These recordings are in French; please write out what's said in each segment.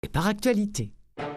Et par actualité.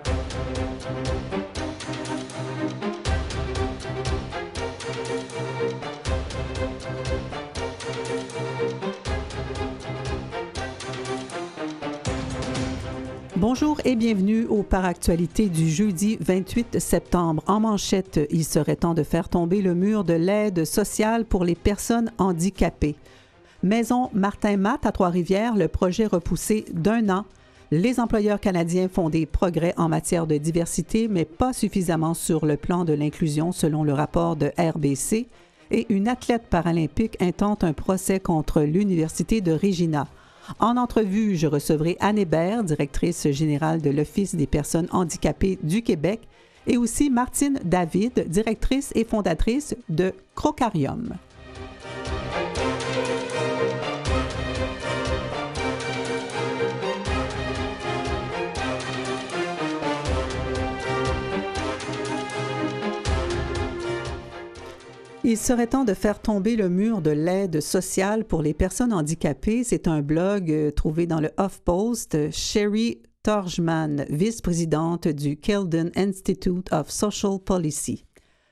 Bonjour et bienvenue au Par Actualité du jeudi 28 septembre. En manchette, il serait temps de faire tomber le mur de l'aide sociale pour les personnes handicapées. Maison Martin-Matt à Trois-Rivières, le projet repoussé d'1 an. Les employeurs canadiens font des progrès en matière de diversité, mais pas suffisamment sur le plan de l'inclusion, selon le rapport de RBC. Et une athlète paralympique intente un procès contre l'Université de Regina. En entrevue, je recevrai Anne Hébert, directrice générale de l'Office des personnes handicapées du Québec, et aussi Martine David, directrice et fondatrice de Crocarium. Il serait temps de faire tomber le mur de l'aide sociale pour les personnes handicapées. C'est un blog trouvé dans le HuffPost. Sherry Torjman, vice-présidente du Keldon Institute of Social Policy.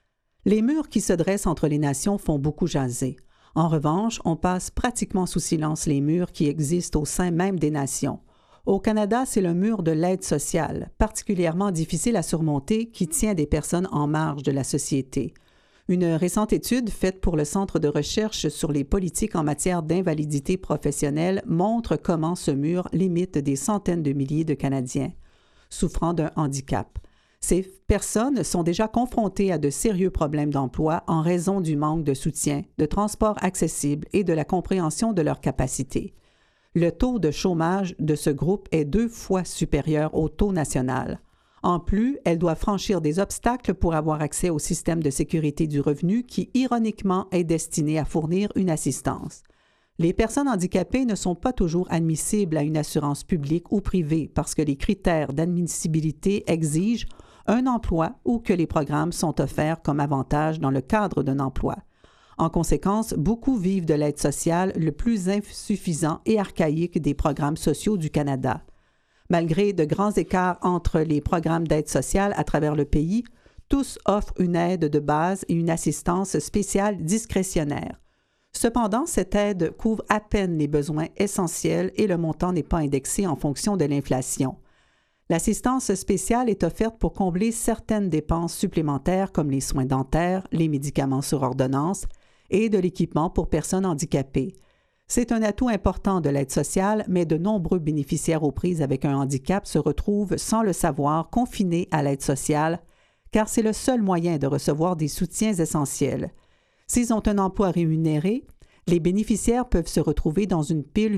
Les murs qui se dressent entre les nations font beaucoup jaser. En revanche, on passe pratiquement sous silence les murs qui existent au sein même des nations. Au Canada, c'est le mur de l'aide sociale, particulièrement difficile à surmonter, qui tient des personnes en marge de la société. Une récente étude faite pour le Centre de recherche sur les politiques en matière d'invalidité professionnelle montre comment ce mur limite des centaines de milliers de Canadiens souffrant d'un handicap. Ces personnes sont déjà confrontées à de sérieux problèmes d'emploi en raison du manque de soutien, de transport accessible et de la compréhension de leurs capacités. Le taux de chômage de ce groupe est 2 fois supérieur au taux national. En plus, elle doit franchir des obstacles pour avoir accès au système de sécurité du revenu qui, ironiquement, est destiné à fournir une assistance. Les personnes handicapées ne sont pas toujours admissibles à une assurance publique ou privée parce que les critères d'admissibilité exigent un emploi ou que les programmes sont offerts comme avantage dans le cadre d'un emploi. En conséquence, beaucoup vivent de l'aide sociale le plus insuffisant et archaïque des programmes sociaux du Canada. Malgré de grands écarts entre les programmes d'aide sociale à travers le pays, tous offrent une aide de base et une assistance spéciale discrétionnaire. Cependant, cette aide couvre à peine les besoins essentiels et le montant n'est pas indexé en fonction de l'inflation. L'assistance spéciale est offerte pour combler certaines dépenses supplémentaires comme les soins dentaires, les médicaments sur ordonnance et de l'équipement pour personnes handicapées. C'est un atout important de l'aide sociale, mais de nombreux bénéficiaires aux prises avec un handicap se retrouvent, sans le savoir, confinés à l'aide sociale, car c'est le seul moyen de recevoir des soutiens essentiels. S'ils ont un emploi rémunéré, les bénéficiaires peuvent se retrouver dans une pire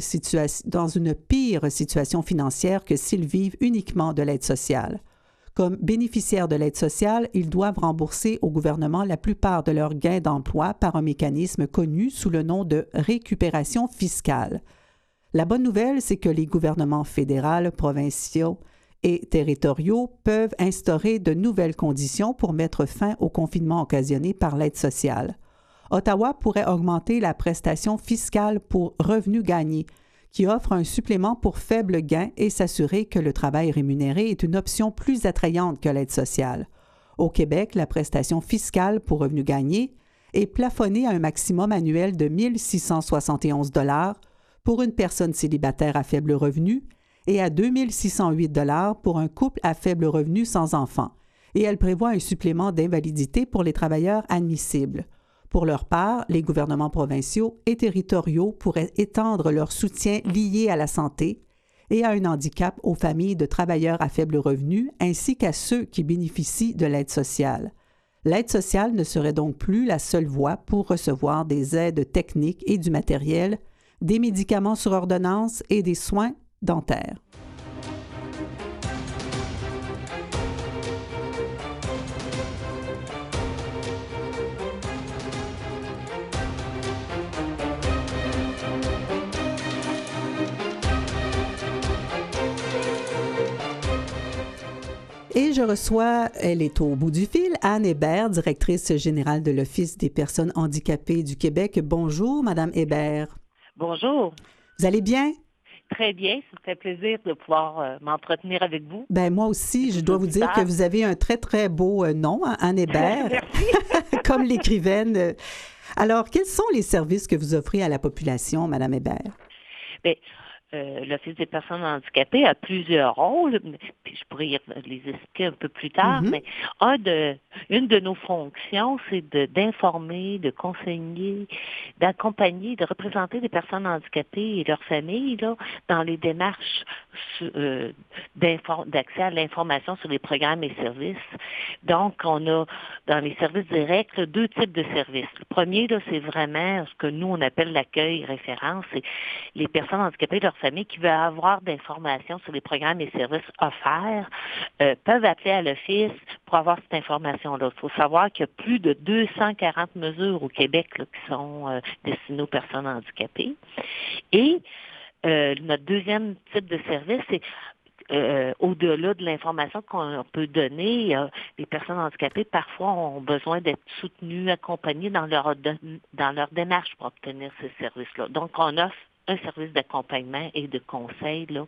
situation financière que s'ils vivent uniquement de l'aide sociale. Comme bénéficiaires de l'aide sociale, ils doivent rembourser au gouvernement la plupart de leurs gains d'emploi par un mécanisme connu sous le nom de récupération fiscale. La bonne nouvelle, c'est que les gouvernements fédéraux, provinciaux et territoriaux peuvent instaurer de nouvelles conditions pour mettre fin au confinement occasionné par l'aide sociale. Ottawa pourrait augmenter la prestation fiscale pour revenus gagnés, qui offre un supplément pour faible gain et s'assurer que le travail rémunéré est une option plus attrayante que l'aide sociale. Au Québec, la prestation fiscale pour revenus gagnés est plafonnée à un maximum annuel de 1 671 $ pour une personne célibataire à faible revenu et à 2 608 $ pour un couple à faible revenu sans enfant, et elle prévoit un supplément d'invalidité pour les travailleurs admissibles. Pour leur part, les gouvernements provinciaux et territoriaux pourraient étendre leur soutien lié à la santé et à un handicap aux familles de travailleurs à faible revenu ainsi qu'à ceux qui bénéficient de l'aide sociale. L'aide sociale ne serait donc plus la seule voie pour recevoir des aides techniques et du matériel, des médicaments sur ordonnance et des soins dentaires. Et je reçois, elle est au bout du fil, Anne Hébert, directrice générale de l'Office des personnes handicapées du Québec. Bonjour, Madame Hébert. Bonjour. Vous allez bien? très bien. Ça me fait plaisir de pouvoir m'entretenir avec vous. Ben moi aussi, je dois vous dire que vous avez un très, très beau nom, Anne Hébert, comme l'écrivaine. Alors, quels sont les services que vous offrez à la population, Madame Hébert? Bien, l'Office des personnes handicapées a plusieurs rôles, puis je pourrais les expliquer un peu plus tard, mais une de nos fonctions, c'est d'informer, de conseiller, d'accompagner, de représenter des personnes handicapées et leurs familles là, dans les démarches d'accès à l'information sur les programmes et services. Donc, on a dans les services directs deux types de services. Le premier, là, c'est vraiment ce que nous, on appelle l'accueil référence. C'est les personnes handicapées et leurs familles qui veulent avoir d'informations sur les programmes et services offerts peuvent appeler à l'Office pour avoir cette information-là. Il faut savoir qu'il y a plus de 240 mesures au Québec là, qui sont destinées aux personnes handicapées. Et notre deuxième type de service, c'est au-delà de l'information qu'on peut donner, les personnes handicapées parfois ont besoin d'être soutenues, accompagnées dans leur démarche pour obtenir ces services-là. Donc, on offre un service d'accompagnement et de conseil là,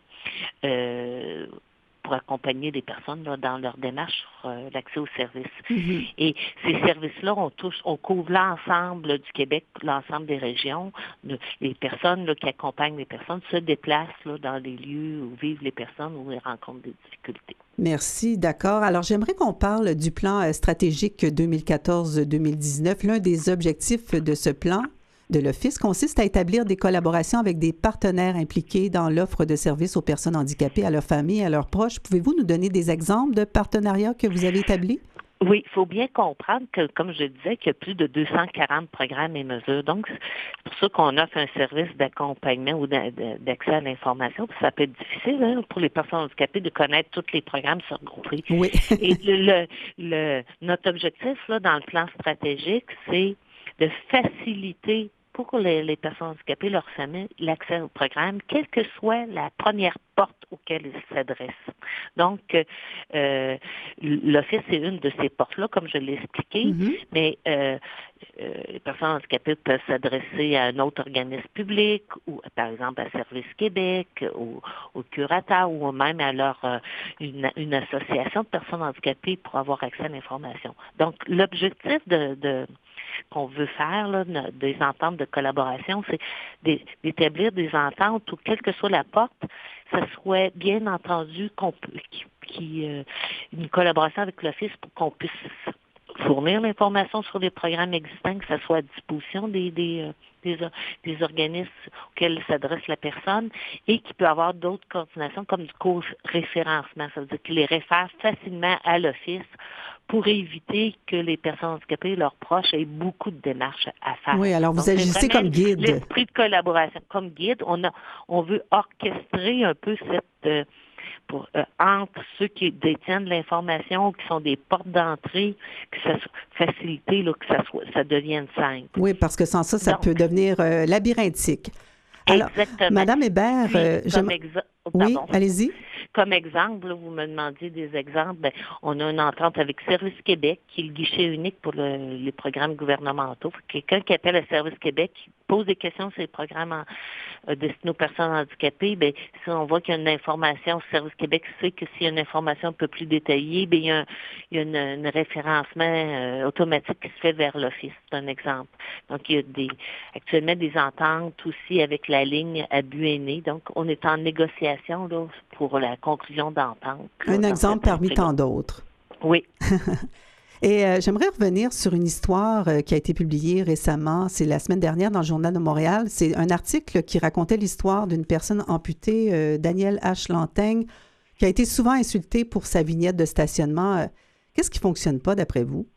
pour accompagner les personnes là, dans leur démarche sur l'accès aux services. Mm-hmm. Et ces services-là, on couvre l'ensemble du Québec, l'ensemble des régions. Les personnes là, qui accompagnent les personnes se déplacent là, dans les lieux où vivent les personnes, où ils rencontrent des difficultés. Merci, d'accord. Alors, j'aimerais qu'on parle du plan stratégique 2014-2019. L'un des objectifs de ce plan de l'Office consiste à établir des collaborations avec des partenaires impliqués dans l'offre de services aux personnes handicapées, à leurs familles, à leurs proches. Pouvez-vous nous donner des exemples de partenariats que vous avez établis? Oui, il faut bien comprendre que, comme je disais, qu'il y a plus de 240 programmes et mesures. Donc, c'est pour ça qu'on offre un service d'accompagnement ou d'accès à l'information. Ça peut être difficile hein, pour les personnes handicapées de connaître tous les programmes se regrouper. Oui. Et notre objectif là, dans le plan stratégique, c'est de faciliter pour les personnes handicapées, leurs familles, l'accès au programme, quelle que soit la première porte auquel ils s'adressent. Donc, l'Office, c'est une de ces portes-là, comme je l'ai expliqué, mais les personnes handicapées peuvent s'adresser à un autre organisme public, ou par exemple à Service Québec, au curateur, ou même à une association de personnes handicapées pour avoir accès à l'information. Donc, l'objectif qu'on veut faire, là, des ententes de collaboration, c'est d'établir des ententes où, quelle que soit la porte, ça soit bien entendu une collaboration avec l'Office pour qu'on puisse fournir l'information sur les programmes existants, que ça soit à disposition des organismes auxquels s'adresse la personne et qu'il peut avoir d'autres coordinations comme du co-référencement. Ça veut dire qu'il les réfère facilement à l'Office pour éviter que les personnes handicapées et leurs proches aient beaucoup de démarches à faire. Oui, alors vous agissez comme guide. L'esprit de collaboration. Comme guide, on veut orchestrer un peu entre ceux qui détiennent l'information, qui sont des portes d'entrée, que ça soit facilité, là, que ça devienne simple. Oui, parce que sans ça, ça peut devenir labyrinthique. Alors, exactement. Madame Hébert, oui, allez-y. Comme exemple, là, vous me demandiez des exemples, on a une entente avec Service Québec, qui est le guichet unique pour les programmes gouvernementaux. Quelqu'un qui appelle à Service Québec, qui pose des questions sur les programmes destinés aux personnes handicapées, si on voit qu'il y a une information, Service Québec sait que s'il y a une information un peu plus détaillée, il y a un référencement automatique qui se fait vers l'Office, c'est un exemple. Donc, il y a actuellement des ententes aussi avec la ligne à Buéné. Donc, on est en négociation là, pour la conclusion d'entente. Un exemple parmi tant d'autres. Oui. Et j'aimerais revenir sur une histoire qui a été publiée récemment, c'est la semaine dernière dans le Journal de Montréal. C'est un article qui racontait l'histoire d'une personne amputée, Daniel H. Lantaigne, qui a été souvent insultée pour sa vignette de stationnement. Qu'est-ce qui ne fonctionne pas d'après vous?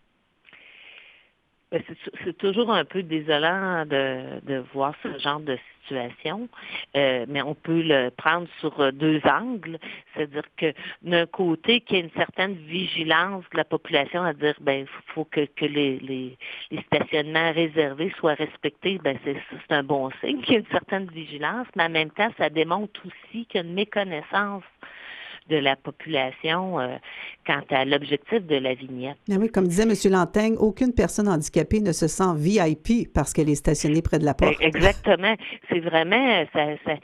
C'est toujours un peu désolant de voir ce genre de situation, mais on peut le prendre sur deux angles, c'est-à-dire que d'un côté, qu'il y ait une certaine vigilance de la population à dire, il faut que les stationnements réservés soient respectés, c'est un bon signe qu'il y ait une certaine vigilance, mais en même temps, ça démontre aussi qu'il y a une méconnaissance de la population quant à l'objectif de la vignette. Ah oui, comme disait M. Lantaigne, aucune personne handicapée ne se sent VIP parce qu'elle est stationnée près de la porte. Exactement. C'est vraiment,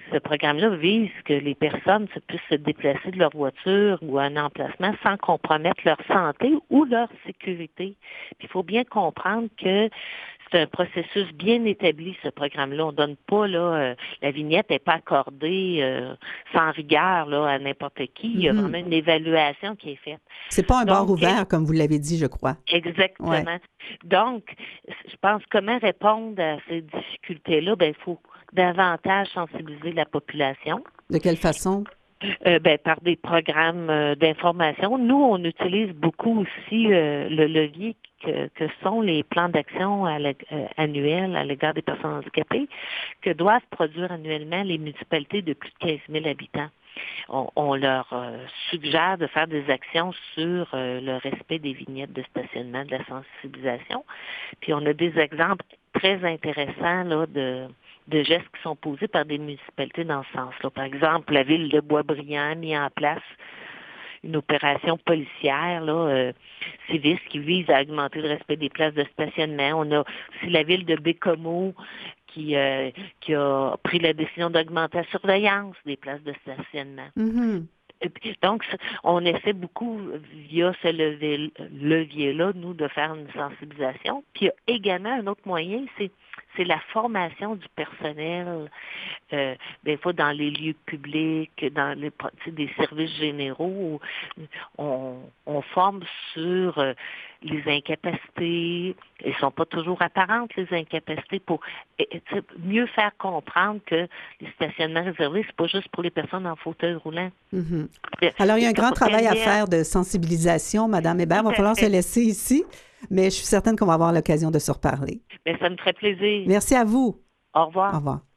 ce programme-là vise que les personnes puissent se déplacer de leur voiture ou à un emplacement sans compromettre leur santé ou leur sécurité. Puis il faut bien comprendre que c'est un processus bien établi, ce programme-là. On ne donne pas, la vignette n'est pas accordée sans rigueur à n'importe qui. Il y a vraiment une évaluation qui est faite. C'est pas un bar ouvert, comme vous l'avez dit, je crois. Exactement. Ouais. Donc, je pense comment répondre à ces difficultés-là, il faut davantage sensibiliser la population. De quelle façon? Par des programmes d'information. Nous, on utilise beaucoup aussi le levier que sont les plans d'action annuels à l'égard des personnes handicapées que doivent produire annuellement les municipalités de plus de 15 000 habitants. On leur suggère de faire des actions sur le respect des vignettes de stationnement, de la sensibilisation. Puis on a des exemples très intéressants de gestes qui sont posés par des municipalités dans ce sens-là. Par exemple, la ville de Boisbriand a mis en place une opération policière, civis, qui vise à augmenter le respect des places de stationnement. On a aussi la ville de Bécomo qui a pris la décision d'augmenter la surveillance des places de stationnement. Mm-hmm. Donc, on essaie beaucoup, via ce levier-là, nous, de faire une sensibilisation. Puis, il y a également un autre moyen, c'est la formation du personnel, des fois dans les lieux publics, dans des services généraux. On forme sur les incapacités. Elles ne sont pas toujours apparentes, les incapacités, pour mieux faire comprendre que les stationnements réservés, c'est pas juste pour les personnes en fauteuil roulant. Mm-hmm. Alors, il y a un grand travail à faire de sensibilisation, Madame Hébert. Il va falloir se laisser ici, mais je suis certaine qu'on va avoir l'occasion de se reparler. Bien, ça me ferait plaisir. Merci à vous. Au revoir. Au revoir.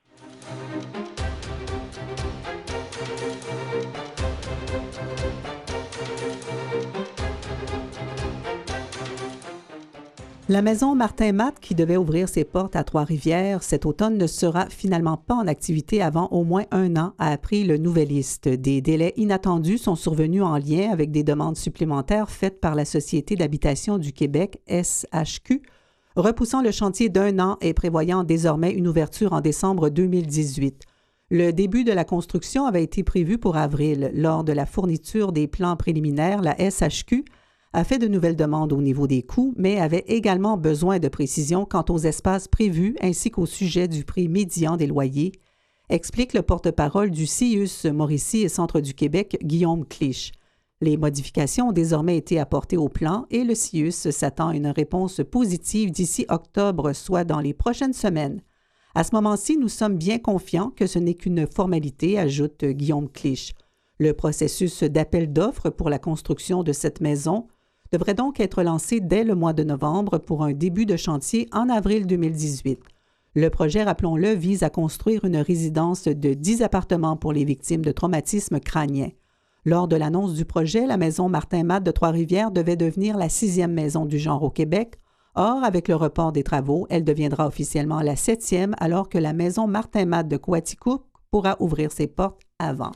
La maison Martin-Matt, qui devait ouvrir ses portes à Trois-Rivières cet automne, ne sera finalement pas en activité avant au moins 1 an, a appris le Nouvelliste. Des délais inattendus sont survenus en lien avec des demandes supplémentaires faites par la Société d'habitation du Québec, SHQ, repoussant le chantier d'1 an et prévoyant désormais une ouverture en décembre 2018. Le début de la construction avait été prévu pour avril. Lors de la fourniture des plans préliminaires, la SHQ a fait de nouvelles demandes au niveau des coûts, mais avait également besoin de précisions quant aux espaces prévus ainsi qu'au sujet du prix médian des loyers, explique le porte-parole du CIUS Mauricie et Centre du Québec, Guillaume Clich. Les modifications ont désormais été apportées au plan et le CIUS s'attend à une réponse positive d'ici octobre, soit dans les prochaines semaines. À ce moment-ci, nous sommes bien confiants que ce n'est qu'une formalité, ajoute Guillaume Clich. Le processus d'appel d'offres pour la construction de cette maison devrait donc être lancé dès le mois de novembre pour un début de chantier en avril 2018. Le projet, rappelons-le, vise à construire une résidence de 10 appartements pour les victimes de traumatismes crâniens. Lors de l'annonce du projet, la maison Martin-Matt de Trois-Rivières devait devenir la 6e maison du genre au Québec. Or, avec le report des travaux, elle deviendra officiellement la 7e, alors que la maison Martin-Matt de Coaticook pourra ouvrir ses portes avant.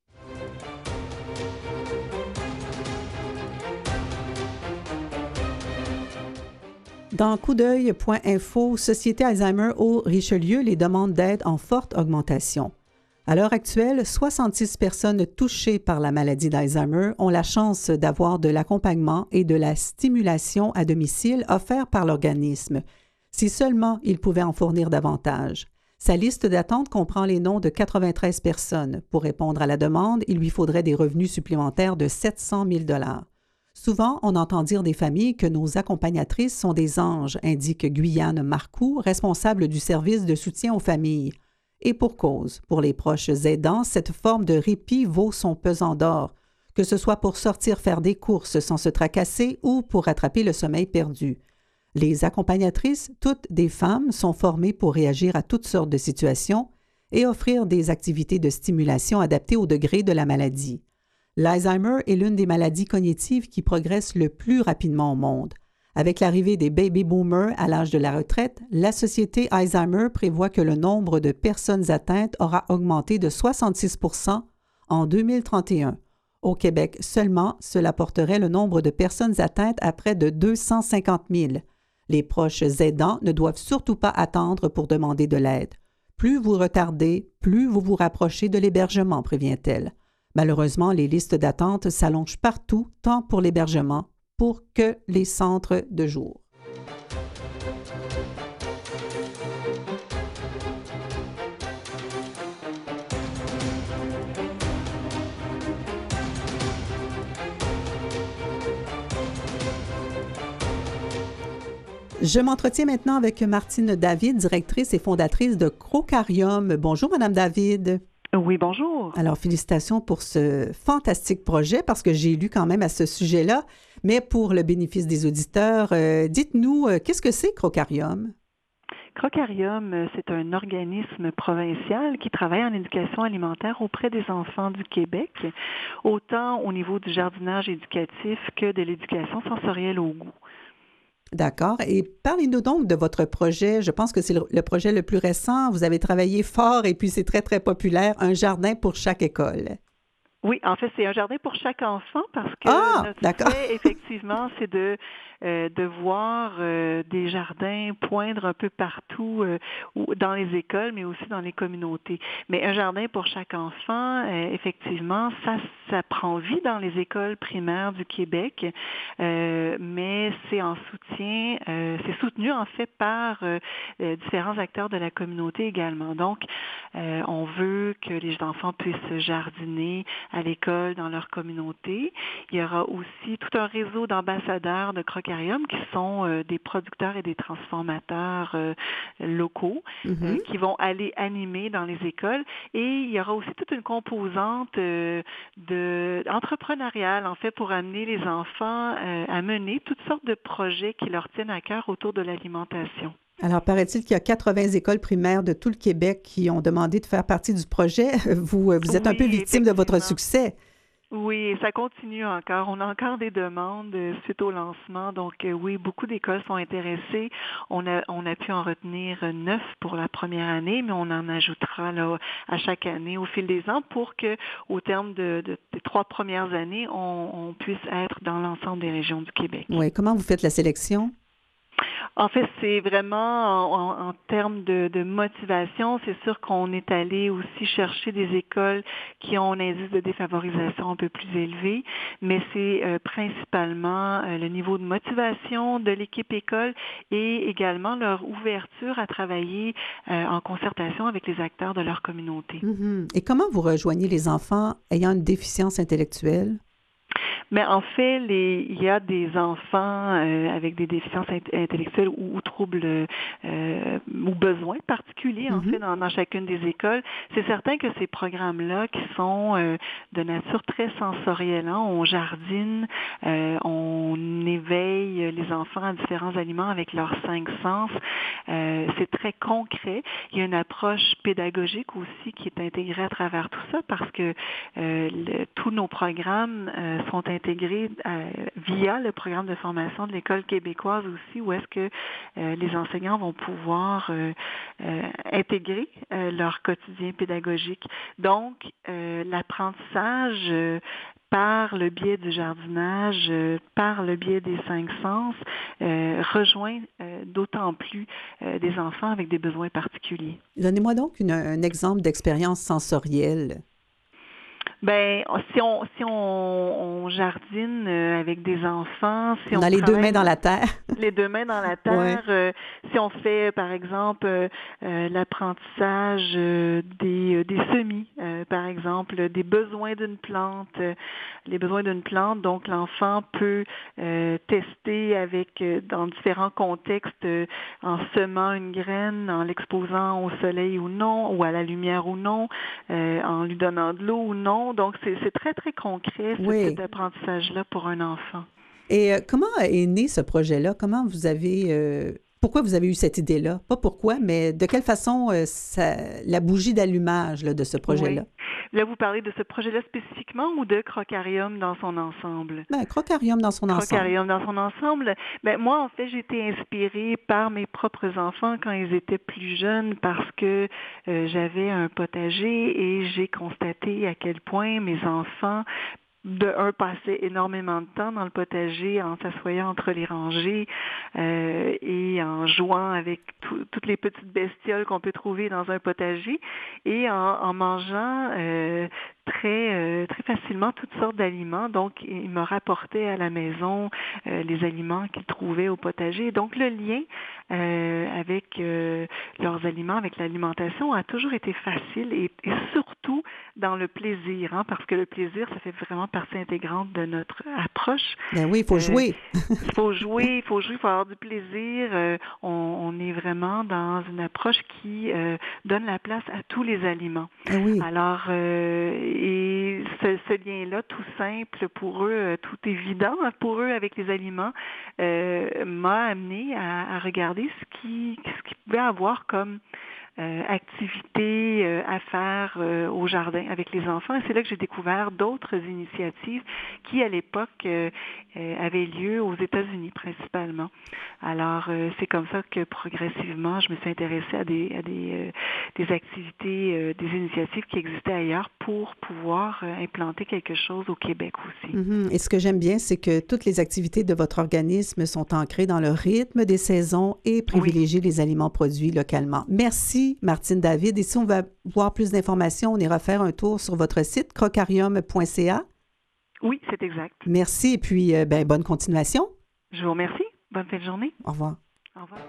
Dans coupdœil.info, Société Alzheimer au Richelieu, les demandes d'aide en forte augmentation. À l'heure actuelle, 66 personnes touchées par la maladie d'Alzheimer ont la chance d'avoir de l'accompagnement et de la stimulation à domicile offert par l'organisme. Si seulement il pouvait en fournir davantage. Sa liste d'attente comprend les noms de 93 personnes. Pour répondre à la demande, il lui faudrait des revenus supplémentaires de 700 000 $. Souvent, on entend dire des familles que nos accompagnatrices sont des anges, indique Guyane Marcoux, responsable du service de soutien aux familles. Et pour cause, pour les proches aidants, cette forme de répit vaut son pesant d'or, que ce soit pour sortir faire des courses sans se tracasser ou pour rattraper le sommeil perdu. Les accompagnatrices, toutes des femmes, sont formées pour réagir à toutes sortes de situations et offrir des activités de stimulation adaptées au degré de la maladie. L'Alzheimer est l'une des maladies cognitives qui progressent le plus rapidement au monde. Avec l'arrivée des baby boomers à l'âge de la retraite, la Société Alzheimer prévoit que le nombre de personnes atteintes aura augmenté de 66 % en 2031. Au Québec seulement, cela porterait le nombre de personnes atteintes à près de 250 000. Les proches aidants ne doivent surtout pas attendre pour demander de l'aide. Plus vous retardez, plus vous vous rapprochez de l'hébergement, prévient-elle. Malheureusement, les listes d'attente s'allongent partout, tant pour l'hébergement pour que les centres de jour. Je m'entretiens maintenant avec Martine David, directrice et fondatrice de Crocarium. Bonjour, Madame David. Oui, bonjour. Alors, félicitations pour ce fantastique projet parce que j'ai lu quand même à ce sujet-là. Mais pour le bénéfice des auditeurs, dites-nous, qu'est-ce que c'est Crocarium? Crocarium, c'est un organisme provincial qui travaille en éducation alimentaire auprès des enfants du Québec, autant au niveau du jardinage éducatif que de l'éducation sensorielle au goût. D'accord. Et parlez-nous donc de votre projet. Je pense que c'est le projet le plus récent. Vous avez travaillé fort et puis c'est très, très populaire. Un jardin pour chaque école. Oui, en fait, c'est un jardin pour chaque enfant parce que notre fait, effectivement, c'est de voir des jardins poindre un peu partout dans les écoles, mais aussi dans les communautés. Mais un jardin pour chaque enfant, effectivement, ça prend vie dans les écoles primaires du Québec, mais c'est en soutien, c'est soutenu en fait par différents acteurs de la communauté également. Donc, on veut que les enfants puissent jardiner à l'école, dans leur communauté. Il y aura aussi tout un réseau d'ambassadeurs de Crocarium qui sont des producteurs et des transformateurs locaux qui vont aller animer dans les écoles. Et il y aura aussi toute une composante entrepreneuriale, en fait, pour amener les enfants à mener toutes sortes de projets qui leur tiennent à cœur autour de l'alimentation. Alors, paraît-il qu'il y a 80 écoles primaires de tout le Québec qui ont demandé de faire partie du projet. Vous êtes un peu victime de votre succès. Oui, ça continue encore. On a encore des demandes suite au lancement. Donc, oui, beaucoup d'écoles sont intéressées. On a pu en retenir 9 pour la première année, mais on en ajoutera là, à chaque année au fil des ans pour que, au terme des 3 premières années, on puisse être dans l'ensemble des régions du Québec. Oui, comment vous faites la sélection? En fait, c'est vraiment en termes de motivation. C'est sûr qu'on est allé aussi chercher des écoles qui ont un indice de défavorisation un peu plus élevé, mais c'est principalement le niveau de motivation de l'équipe école et également leur ouverture à travailler en concertation avec les acteurs de leur communauté. Et comment vous rejoignez les enfants ayant une déficience intellectuelle? Mais en fait, il y a des enfants avec des déficiences intellectuelles ou troubles ou besoins particuliers, en fait, dans chacune des écoles. C'est certain que ces programmes-là qui sont de nature très sensorielle, hein, on jardine, on éveille les enfants à différents aliments avec leurs 5 sens. C'est très concret. Il y a une approche pédagogique aussi qui est intégrée à travers tout ça parce que tous nos programmes sont intégrés via le programme de formation de l'École québécoise aussi, où est-ce que les enseignants vont pouvoir intégrer leur quotidien pédagogique. Donc, l'apprentissage par le biais du jardinage, par le biais des 5 sens, rejoint d'autant plus des enfants avec des besoins particuliers. Donnez-moi donc un exemple d'expérience sensorielle. Ben, si on jardine avec des enfants, si on a les 2 mains dans la terre. Les 2 mains dans la terre. Ouais. Si on fait, par exemple, l'apprentissage des semis, par exemple, des besoins d'une plante, les besoins d'une plante. Donc, l'enfant peut tester dans différents contextes, en semant une graine, en l'exposant au soleil ou non, ou à la lumière ou non, en lui donnant de l'eau ou non. Donc, c'est très, très concret, ce type d'apprentissage-là pour un enfant. Et comment est né ce projet-là? Pourquoi vous avez eu cette idée-là? Pas pourquoi, mais de quelle façon la bougie d'allumage de ce projet-là? Oui. Là, vous parlez de ce projet-là spécifiquement ou de Crocarium dans son ensemble? Ben, Crocarium dans son ensemble. Crocarium dans son ensemble. Ben, moi, en fait, j'ai été inspirée par mes propres enfants quand ils étaient plus jeunes parce que j'avais un potager et j'ai constaté à quel point mes enfants passaient énormément de temps dans le potager en s'assoyant entre les rangées et en jouant avec toutes les petites bestioles qu'on peut trouver dans un potager et en mangeant très facilement toutes sortes d'aliments. Donc, ils me rapportaient à la maison les aliments qu'ils trouvaient au potager. Donc, le lien avec leurs aliments, avec l'alimentation, a toujours été facile et surtout dans le plaisir, parce que le plaisir, ça fait vraiment partie intégrante de notre approche. Ben oui, il faut jouer. Il faut jouer, il faut avoir du plaisir. On est vraiment dans une approche qui donne la place à tous les aliments. Ben oui. Alors, et ce lien-là, tout simple pour eux, tout évident pour eux avec les aliments, m'a amené à regarder ce qu'ils pouvaient avoir comme activités à faire au jardin avec les enfants. Et c'est là que j'ai découvert d'autres initiatives qui, à l'époque, avaient lieu aux États-Unis principalement. Alors, c'est comme ça que progressivement, je me suis intéressée à des activités, des initiatives qui existaient ailleurs pour pouvoir implanter quelque chose au Québec aussi. Mm-hmm. Et ce que j'aime bien, c'est que toutes les activités de votre organisme sont ancrées dans le rythme des saisons et privilégient les aliments produits localement. Merci, Martine David. Et si on veut voir plus d'informations, on ira faire un tour sur votre site crocarium.ca. Oui, c'est exact. Merci et puis bonne continuation. Je vous remercie. Bonne fin de journée. Au revoir. Au revoir.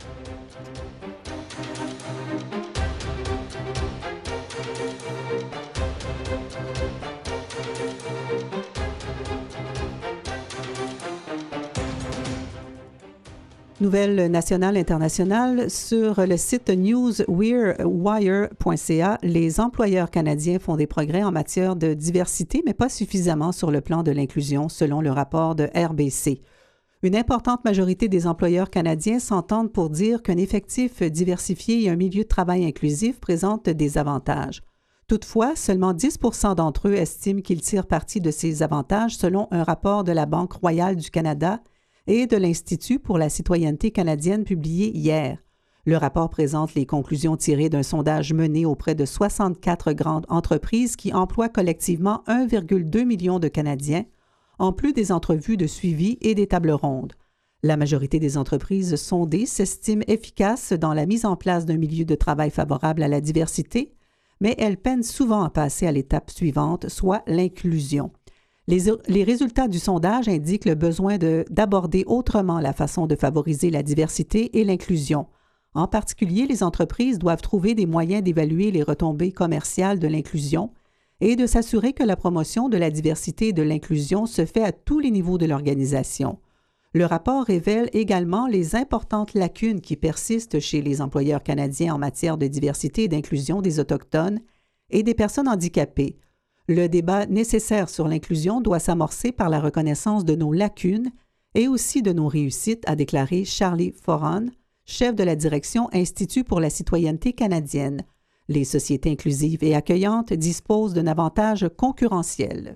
Nouvelles nationales internationales, sur le site newswire.ca, les employeurs canadiens font des progrès en matière de diversité, mais pas suffisamment sur le plan de l'inclusion, selon le rapport de RBC. Une importante majorité des employeurs canadiens s'entendent pour dire qu'un effectif diversifié et un milieu de travail inclusif présentent des avantages. Toutefois, seulement 10 % d'entre eux estiment qu'ils tirent parti de ces avantages, selon un rapport de la Banque royale du Canada et de l'Institut pour la citoyenneté canadienne publié hier. Le rapport présente les conclusions tirées d'un sondage mené auprès de 64 grandes entreprises qui emploient collectivement 1,2 million de Canadiens, en plus des entrevues de suivi et des tables rondes. La majorité des entreprises sondées s'estiment efficaces dans la mise en place d'un milieu de travail favorable à la diversité, mais elles peinent souvent à passer à l'étape suivante, soit l'inclusion. Les résultats du sondage indiquent le besoin d'aborder autrement la façon de favoriser la diversité et l'inclusion. En particulier, les entreprises doivent trouver des moyens d'évaluer les retombées commerciales de l'inclusion et de s'assurer que la promotion de la diversité et de l'inclusion se fait à tous les niveaux de l'organisation. Le rapport révèle également les importantes lacunes qui persistent chez les employeurs canadiens en matière de diversité et d'inclusion des Autochtones et des personnes handicapées. Le débat nécessaire sur l'inclusion doit s'amorcer par la reconnaissance de nos lacunes et aussi de nos réussites, a déclaré Charlie Foran, chef de la direction Institut pour la citoyenneté canadienne. Les sociétés inclusives et accueillantes disposent d'un avantage concurrentiel.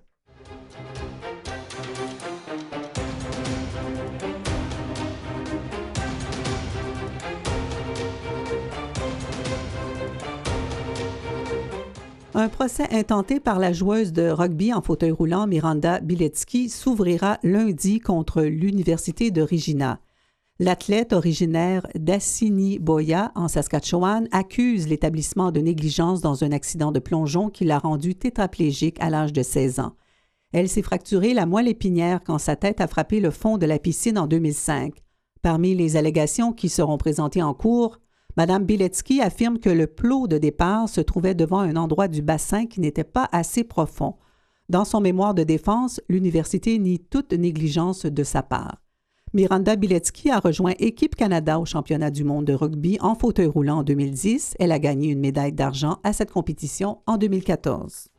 Un procès intenté par la joueuse de rugby en fauteuil roulant Miranda Bilecki s'ouvrira lundi contre l'Université de Regina. L'athlète originaire d'Assiniboia, en Saskatchewan, accuse l'établissement de négligence dans un accident de plongeon qui l'a rendue tétraplégique à l'âge de 16 ans. Elle s'est fracturée la moelle épinière quand sa tête a frappé le fond de la piscine en 2005. Parmi les allégations qui seront présentées en cours, Mme Bilecki affirme que le plot de départ se trouvait devant un endroit du bassin qui n'était pas assez profond. Dans son mémoire de défense, l'université nie toute négligence de sa part. Miranda Bilecki a rejoint Équipe Canada au championnat du monde de rugby en fauteuil roulant en 2010. Elle a gagné une médaille d'argent à cette compétition en 2014.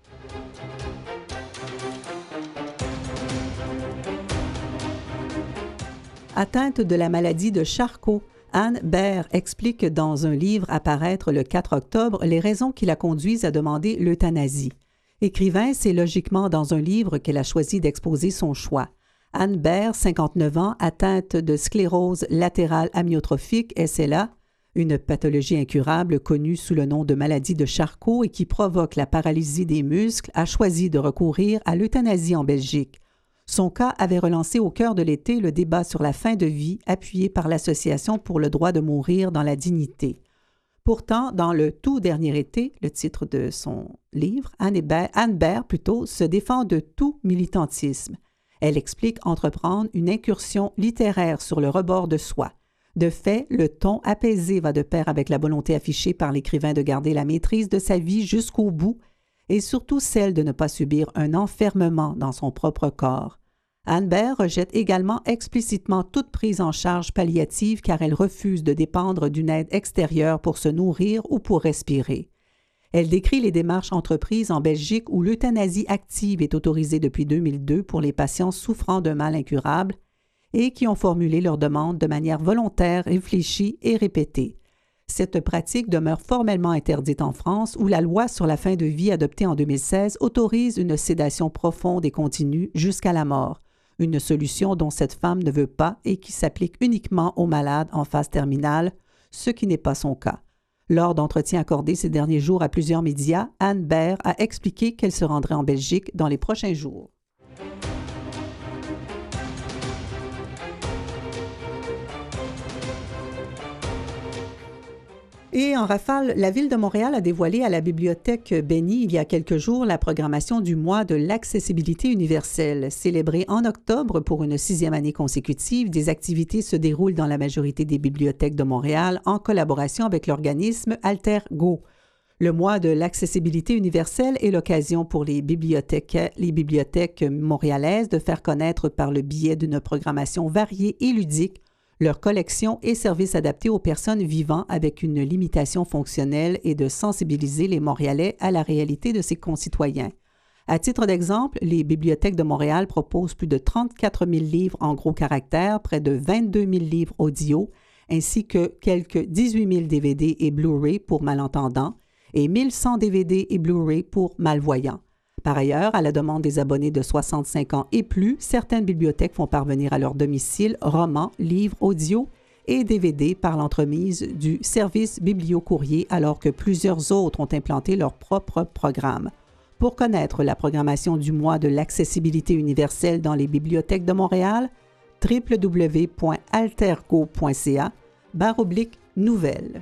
Atteinte de la maladie de Charcot, Anne Baird explique dans un livre à paraître le 4 octobre les raisons qui la conduisent à demander l'euthanasie. Écrivain, c'est logiquement dans un livre qu'elle a choisi d'exposer son choix. Anne Baird, 59 ans, atteinte de sclérose latérale amyotrophique, SLA, une pathologie incurable connue sous le nom de maladie de Charcot et qui provoque la paralysie des muscles, a choisi de recourir à l'euthanasie en Belgique. Son cas avait relancé au cœur de l'été le débat sur la fin de vie appuyé par l'Association pour le droit de mourir dans la dignité. Pourtant, dans le tout dernier été, le titre de son livre, Anne Baird se défend de tout militantisme. Elle explique entreprendre une incursion littéraire sur le rebord de soi. De fait, le ton apaisé va de pair avec la volonté affichée par l'écrivain de garder la maîtrise de sa vie jusqu'au bout et surtout celle de ne pas subir un enfermement dans son propre corps. Anne Baird rejette également explicitement toute prise en charge palliative car elle refuse de dépendre d'une aide extérieure pour se nourrir ou pour respirer. Elle décrit les démarches entreprises en Belgique où l'euthanasie active est autorisée depuis 2002 pour les patients souffrant d'un mal incurable et qui ont formulé leur demande de manière volontaire, réfléchie et répétée. Cette pratique demeure formellement interdite en France où la loi sur la fin de vie adoptée en 2016 autorise une sédation profonde et continue jusqu'à la mort, une solution dont cette femme ne veut pas et qui s'applique uniquement aux malades en phase terminale, ce qui n'est pas son cas. Lors d'entretiens accordés ces derniers jours à plusieurs médias, Anne Baird a expliqué qu'elle se rendrait en Belgique dans les prochains jours. Et en rafale, la Ville de Montréal a dévoilé à la Bibliothèque Benny il y a quelques jours la programmation du mois de l'accessibilité universelle. Célébré en octobre pour une 6e année consécutive, des activités se déroulent dans la majorité des bibliothèques de Montréal en collaboration avec l'organisme AlterGo. Le mois de l'accessibilité universelle est l'occasion pour les bibliothèques montréalaises de faire connaître par le biais d'une programmation variée et ludique leur collection et services adaptés aux personnes vivant avec une limitation fonctionnelle et de sensibiliser les Montréalais à la réalité de ses concitoyens. À titre d'exemple, les bibliothèques de Montréal proposent plus de 34 000 livres en gros caractères, près de 22 000 livres audio, ainsi que quelques 18 000 DVD et Blu-ray pour malentendants et 1100 DVD et Blu-ray pour malvoyants. Par ailleurs, à la demande des abonnés de 65 ans et plus, certaines bibliothèques font parvenir à leur domicile romans, livres audio et DVD par l'entremise du service bibliocourrier alors que plusieurs autres ont implanté leur propre programme. Pour connaître la programmation du mois de l'accessibilité universelle dans les bibliothèques de Montréal, www.altergo.ca/nouvelles.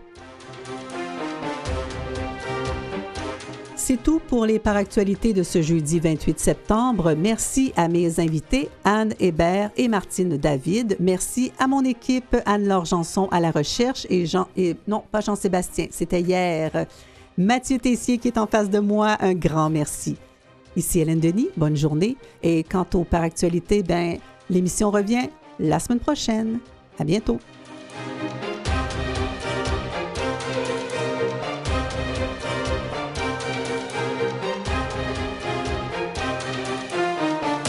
C'est tout pour les paractualités de ce jeudi 28 septembre. Merci à mes invités, Anne Hébert et Martine David. Merci à mon équipe, Anne-Laure Janson à la recherche non, pas Jean-Sébastien, c'était hier. Mathieu Tessier qui est en face de moi, un grand merci. Ici Hélène Denis, bonne journée. Et quant aux paractualités, l'émission revient la semaine prochaine. À bientôt.